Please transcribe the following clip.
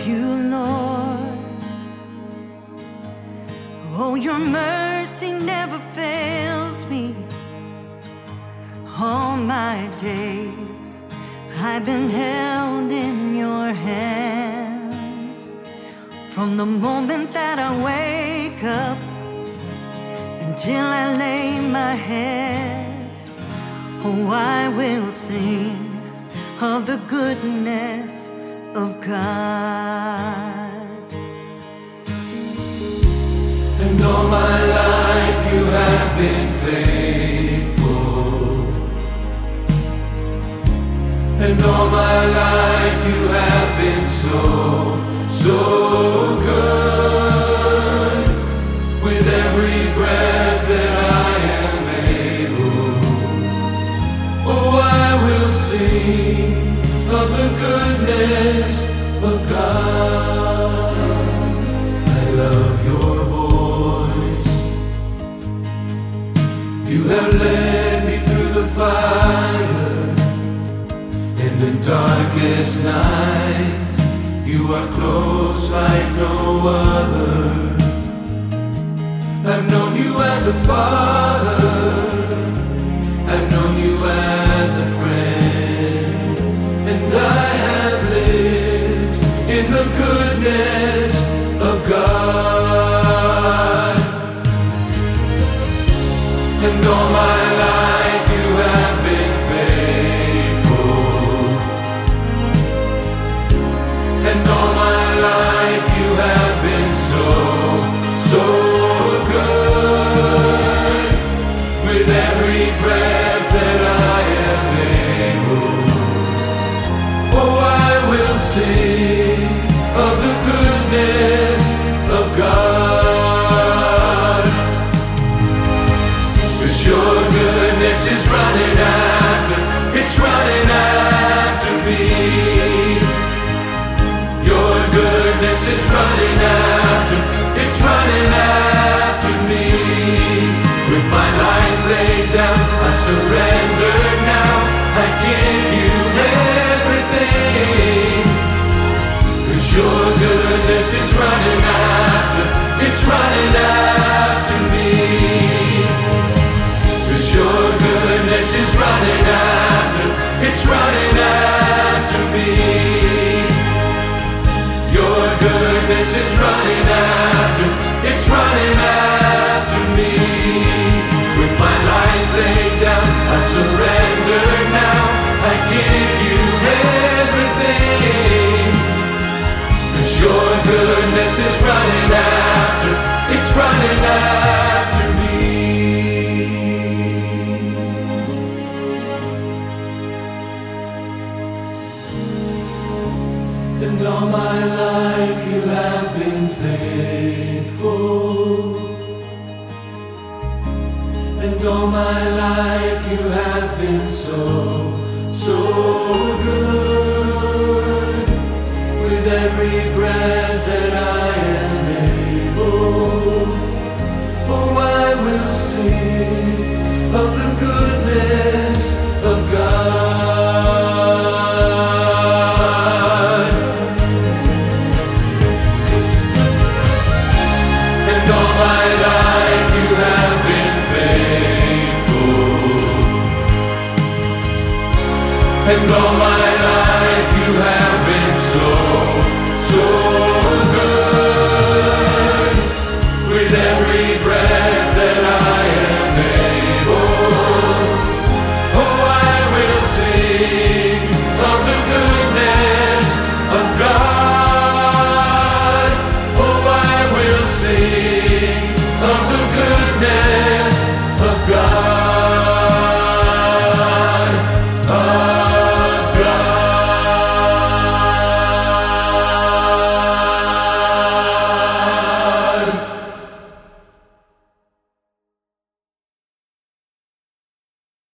you, Lord. Oh, your mercy never fails me. All my days I've been held in your hands. From the moment that I wake up until I lay my head, oh, I will sing of the goodness of God. And all my life you have been faithful. And all my life you have been so, so good. With every breath that I am able, oh, I will sing of the goodness of God. I love your voice. You have led me through the fire and the darkest nights. You are close like no other. I've known you as a father. I've known you as a friend. And I have lived in the goodness of God. And all my life you have been faithful. And all my life you have been so, so good. With every breath that I am able, oh, I will sing of the goodness of God. 'Cause your goodness is running after, it's running after me. Your goodness is running after, it's running after me. With my life laid down, I'm surrendered now. I give you everything. 'Cause your goodness is running after, it's running after me. 'Cause your goodness is running after, it's running after me. Your goodness is running after, it's running after me. With my life laid down, I'm surrendered now. I give you everything. 'Cause your goodness is running after, it's running after me. And all my life you have been faithful. And all my life you have been so, so good. With every breath that I am able, oh, I will sing of the goodness of God. And all my life you have been faithful. And all my